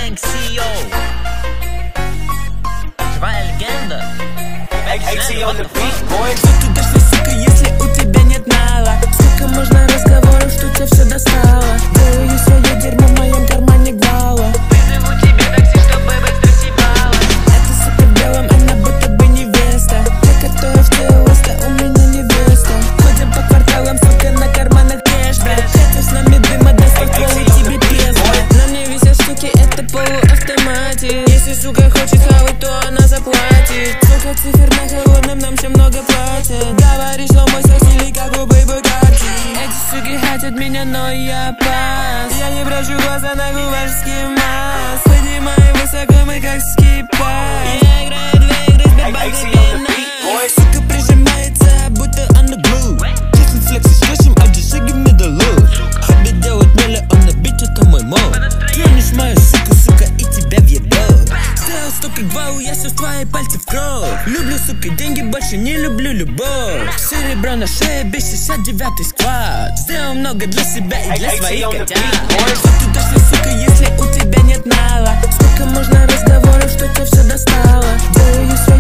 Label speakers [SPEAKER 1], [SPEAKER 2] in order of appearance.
[SPEAKER 1] XCO. Живая легенда.
[SPEAKER 2] XCO on the beat, boy.
[SPEAKER 3] Что ты дашь, сука, если у тебя нет нала? Сколько можно разговоров, что тебя все достало? Делаю свое дерьмо в моем кармане гвала.
[SPEAKER 1] Вызову тебе такси, чтобы быстро съебала.
[SPEAKER 3] Эта сука в белом, она будто бы невеста. Та, которая втелась, у меня невеста. Ходим по кварталам, сука, на карманах кэшбэк. Хотя с нами дыма даст ствол и тебе песня. На мне висят штуки, это полуавтоматик. Если сука хочет хавать, то она заплатит. Сука, цифр на холодном, нам все много платят. Говоришь, что мой секс или как у Бэйбэ Карти. Эти суки хотят меня, но я пас. Я не брошу глаза на гувашский маск. Поднимаю высоко, мы как скипай. Я играю две игры, Сбербанк. Сука прижимается, будто on the glue. Честный флекс и стрессим, а just give me the look. Хобби делать миллион на бит, это мой мод. Тронешь мою сука, и тебя въебут. Сделал столько гвау, я все в твои пальцы в кровь. Люблю, сука, деньги, больше не люблю любовь. Серебро на шее, без 69-й сквад. Сделал много для себя и для своих котят. Что ты дашь, сука, если у тебя нет нала? Сколько можно разговоров, что тебя все достало? Делаю свое